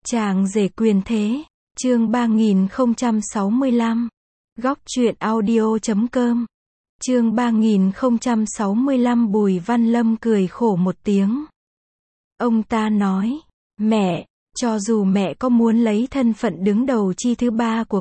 Chàng rể quyền thế, chương 3065. Góc truyện audio.com. Chương 3065. Bùi Văn Lâm cười khổ một tiếng. Ông ta nói, mẹ, cho dù mẹ có muốn lấy thân phận đứng đầu chi thứ ba của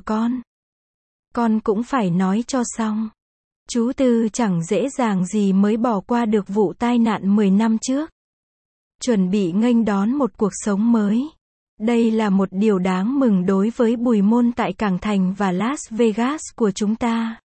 con cũng phải nói cho xong. Chú Tư chẳng dễ dàng gì mới bỏ qua được vụ tai nạn 10 năm trước. Chuẩn bị nghênh đón một cuộc sống mới. Đây là một điều đáng mừng đối với Bùi Môn tại Cảng Thành và Las Vegas của chúng ta.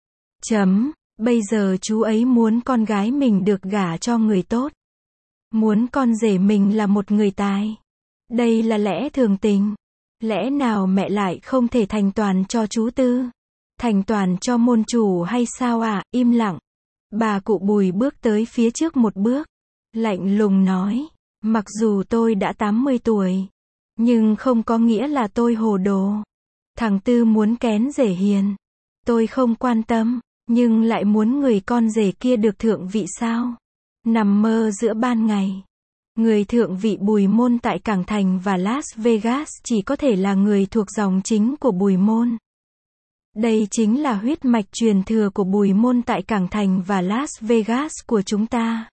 Bây giờ chú ấy muốn con gái mình được gả cho người tốt. Muốn con rể mình là một người tài. Đây là lẽ thường tình. Lẽ nào mẹ lại không thể thành toàn cho chú Tư? Thành toàn cho môn chủ hay sao ạ? Im lặng. Bà cụ Bùi bước tới phía trước một bước. Lạnh lùng nói, mặc dù tôi đã 80 tuổi. Nhưng không có nghĩa là tôi hồ đồ. Thằng Tư muốn kén rể hiền. Tôi không quan tâm, nhưng lại muốn người con rể kia được thượng vị sao? Nằm mơ giữa ban ngày. Người thượng vị Bùi Môn tại Cảng Thành và Las Vegas chỉ có thể là người thuộc dòng chính của Bùi Môn. Đây chính là huyết mạch truyền thừa của Bùi Môn tại Cảng Thành và Las Vegas của chúng ta.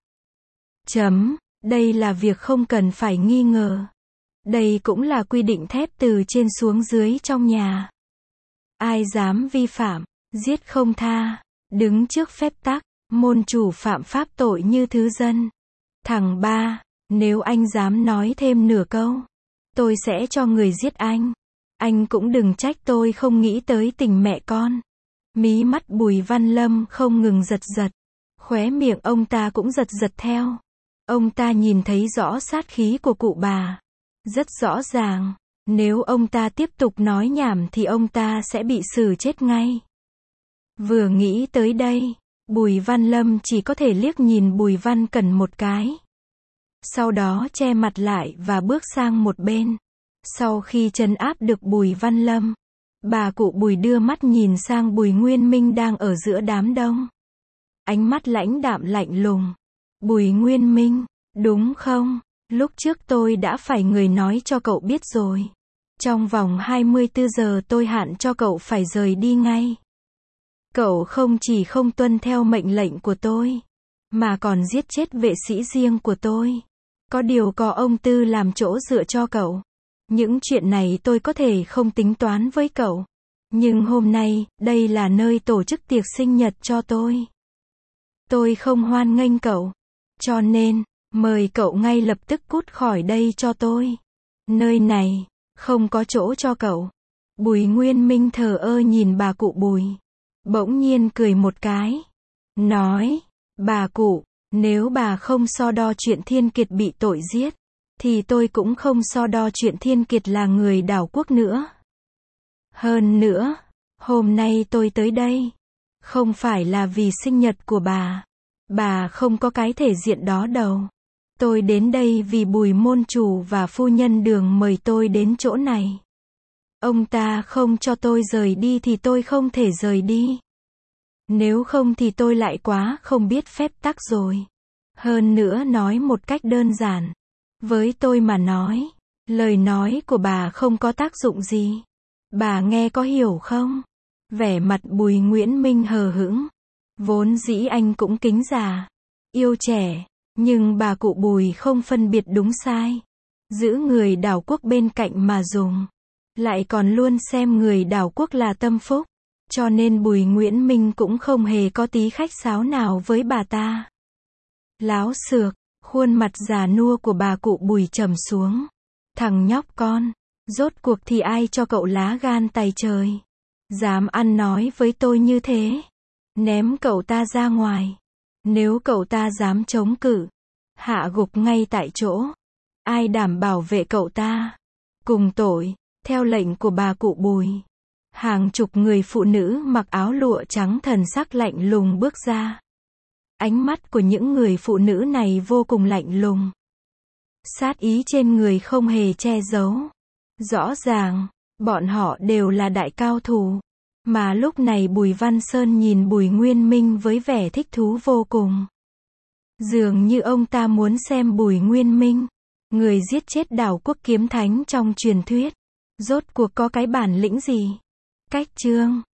Đây là việc không cần phải nghi ngờ. Đây cũng là quy định thép từ trên xuống dưới trong nhà. Ai dám vi phạm, giết không tha. Đứng trước phép tắc, môn chủ phạm pháp tội như thứ dân. Thằng ba, nếu anh dám nói thêm nửa câu, tôi sẽ cho người giết anh. Anh cũng đừng trách tôi không nghĩ tới tình mẹ con. Mí mắt Bùi Văn Lâm không ngừng giật giật. Khóe miệng ông ta cũng giật giật theo. Ông ta nhìn thấy rõ sát khí của cụ bà. Rất rõ ràng, nếu ông ta tiếp tục nói nhảm thì ông ta sẽ bị xử chết ngay. Vừa nghĩ tới đây, Bùi Văn Lâm chỉ có thể liếc nhìn Bùi Văn Cẩn một cái. Sau đó che mặt lại và bước sang một bên. Sau khi trấn áp được Bùi Văn Lâm, bà cụ Bùi đưa mắt nhìn sang Bùi Nguyên Minh đang ở giữa đám đông. Ánh mắt lãnh đạm lạnh lùng. Bùi Nguyên Minh, đúng không? Lúc trước tôi đã phải người nói cho cậu biết rồi. Trong vòng 24 giờ tôi hạn cho cậu phải rời đi ngay. Cậu không chỉ không tuân theo mệnh lệnh của tôi, mà còn giết chết vệ sĩ riêng của tôi. Có điều có ông Tư làm chỗ dựa cho cậu. Những chuyện này tôi có thể không tính toán với cậu. Nhưng hôm nay, đây là nơi tổ chức tiệc sinh nhật cho tôi. Tôi không hoan nghênh cậu. Cho nên, mời cậu ngay lập tức cút khỏi đây cho tôi. Nơi này, không có chỗ cho cậu. Bùi Nguyên Minh thờ ơ nhìn bà cụ Bùi. Bỗng nhiên cười một cái. Nói, bà cụ, nếu bà không so đo chuyện Thiên Kiệt bị tội giết, thì tôi cũng không so đo chuyện Thiên Kiệt là người đảo quốc nữa. Hơn nữa, hôm nay tôi tới đây, không phải là vì sinh nhật của bà. Bà không có cái thể diện đó đâu. Tôi đến đây vì Bùi môn chủ và phu nhân Đường mời tôi đến chỗ này. Ông ta không cho tôi rời đi thì tôi không thể rời đi. Nếu không thì tôi lại quá không biết phép tắc rồi. Hơn nữa nói một cách đơn giản. Với tôi mà nói, lời nói của bà không có tác dụng gì. Bà nghe có hiểu không? Vẻ mặt Bùi Nguyễn Minh hờ hững. Vốn dĩ anh cũng kính già, yêu trẻ. Nhưng bà cụ Bùi không phân biệt đúng sai. Giữ người đảo quốc bên cạnh mà dùng. Lại còn luôn xem người đảo quốc là tâm phúc. Cho nên Bùi Nguyễn Minh cũng không hề có tí khách sáo nào với bà ta. Láo xược, khuôn mặt già nua của bà cụ Bùi trầm xuống. Thằng nhóc con, rốt cuộc thì ai cho cậu lá gan tày trời? Dám ăn nói với tôi như thế? Ném cậu ta ra ngoài. Nếu cậu ta dám chống cự, hạ gục ngay tại chỗ. Ai đảm bảo vệ cậu ta? Cùng tội, theo lệnh của bà cụ Bùi. Hàng chục người phụ nữ mặc áo lụa trắng thần sắc lạnh lùng bước ra. Ánh mắt của những người phụ nữ này vô cùng lạnh lùng. Sát ý trên người không hề che giấu. Rõ ràng, bọn họ đều là đại cao thủ. Mà lúc này Bùi Văn Sơn nhìn Bùi Nguyên Minh với vẻ thích thú vô cùng. Dường như ông ta muốn xem Bùi Nguyên Minh Người giết chết đảo quốc kiếm thánh trong truyền thuyết. Rốt cuộc có cái bản lĩnh gì? Cách chương